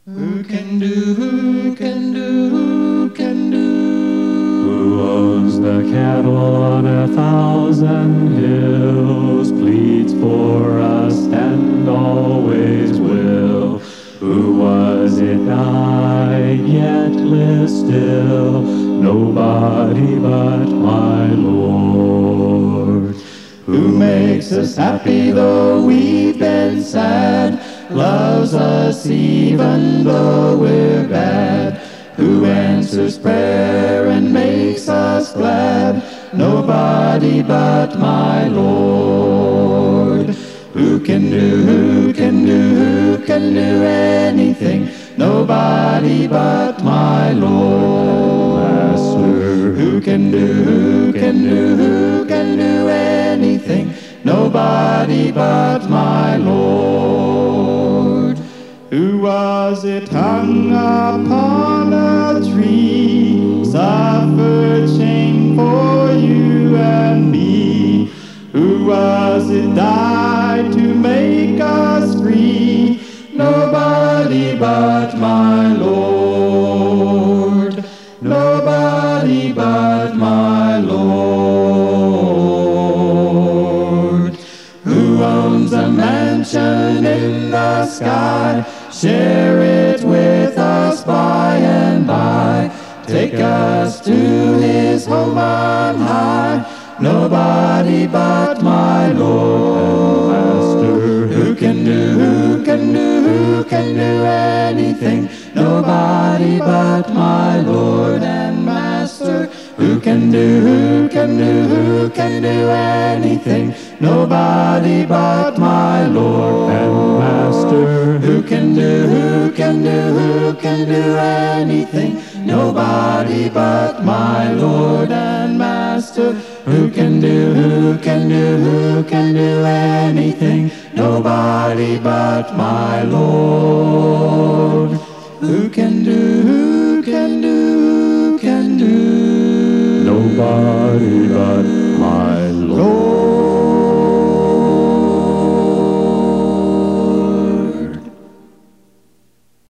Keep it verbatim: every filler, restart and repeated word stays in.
Who can do, who can do, who can do? Who owns the cattle on a thousand hills, pleads for us and always will. Who was it died yet lives still? Nobody but my Lord. Who makes us happy though we've been sad, loves us even though we're bad, who answers prayer and makes us glad, nobody but my Lord. Who can do, who can do, who can do anything? Nobody but my Lord. Master, Who can do, who can do, who can do anything? Nobody but my Lord. Who was it hung upon a tree, suffered shame for you and me? Who was it died to make us free? Nobody but my Lord. Nobody but my Lord. Who owns a mansion in the sky? Share it with us by and by. Take us to his home on high. Nobody but my Lord. Master, Who can do, who can do, who can do anything? Nobody but my Lord and Master. Who can do, who can do, who can do anything? Nobody but my Lord and Master. Who can do, who can do, who can do anything? Nobody but my Lord and Master. Who can do, who can do, who can do anything? Nobody but my Lord. Who can do, who can do, who can do? Nobody but